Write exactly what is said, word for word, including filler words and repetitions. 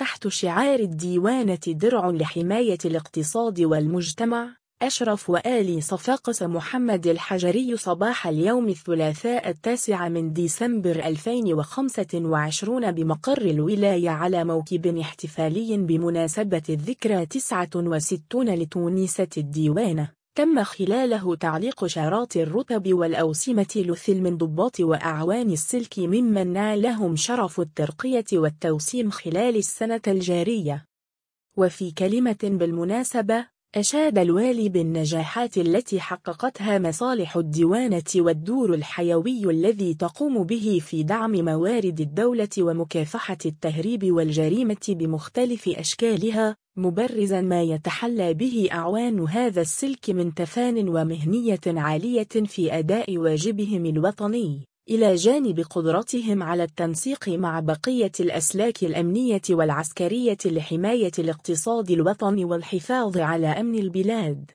تحت شعار الديوانة درع لحماية الاقتصاد والمجتمع، أشرف وآل صفاقس محمد الحجري صباح اليوم الثلاثاء التاسع من ديسمبر ألفين وخمسة وعشرين بمقر الولاية على موكب احتفالي بمناسبة الذكرى تسعة وستين لتونسة الديوانة، تم خلاله تعليق شارات الرتب والأوسمة لث المنضبات وأعوان السلك ممن نالهم شرف الترقية والتوسيم خلال السنة الجارية. وفي كلمة بالمناسبة، أشاد الوالي بالنجاحات التي حققتها مصالح الديوانة والدور الحيوي الذي تقوم به في دعم موارد الدولة ومكافحة التهريب والجريمة بمختلف أشكالها، مبرزا ما يتحلى به أعوان هذا السلك من تفان ومهنية عالية في أداء واجبهم الوطني، إلى جانب قدرتهم على التنسيق مع بقية الأسلاك الأمنية والعسكرية لحماية الاقتصاد الوطني والحفاظ على أمن البلاد.